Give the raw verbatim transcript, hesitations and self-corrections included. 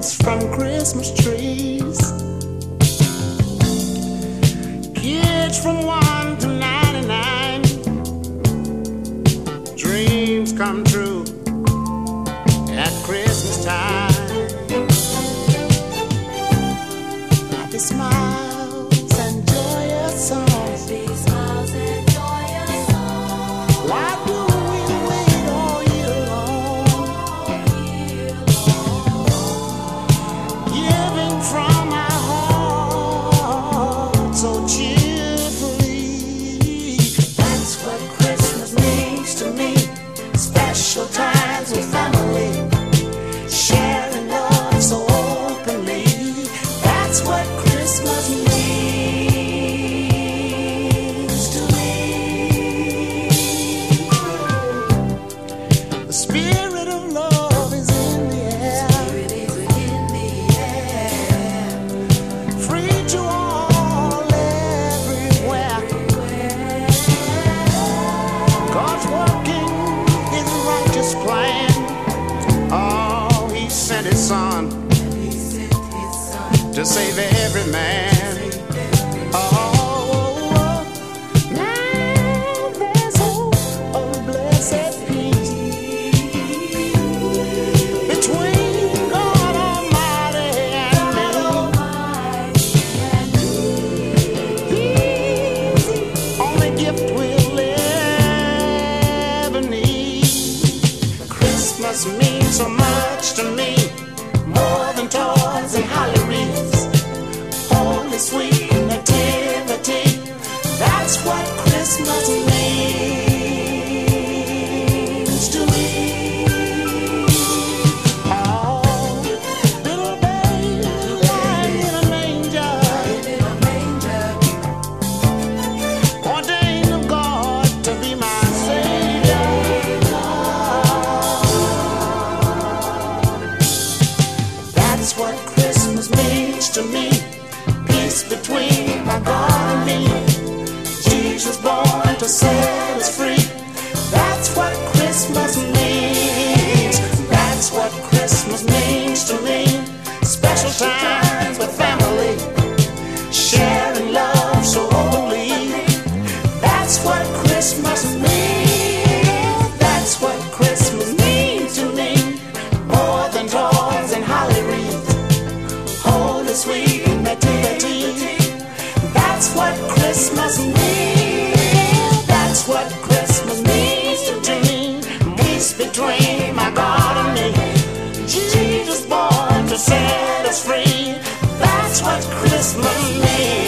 gifts from Christmas trees. Kids from one to ninety-nine. Dreams come true at Christmas time. Happy smiles and joyous songs. Happy smiles and joyous songs. Why do we wait all year long? Giving from our hearts so cheerfully. That's what Christmas means to me. Special times with family, sharing love so openly. That's what Christmas means to me. The spirit of love is in the air. Free to all, everywhere. God's working His righteous plan. Oh, He sent His Son to save every man. Oh, now there's hope of blessed peace between God Almighty and me. He's the only gift we'll ever need. Christmas means so much to me, more than toys and holly wreaths. Holy sweet nativity, that's what Christmas means to me. Oh, little baby lying in a manger, ordained of God to be my Savior. That's what Christmas means to me. Peace between my God and me. Jesus born to set us free. That's what Christmas means. That's what Christmas means to me. Special times with family, sharing love so holy. That's what Christmas means. That's what Christmas means to me. More than toys and holly wreaths. Holy sweet nativity. That's what Christmas means. That's what Christmas means to me. Peace between my God and me. Jesus born to set us free. That's what Christmas means.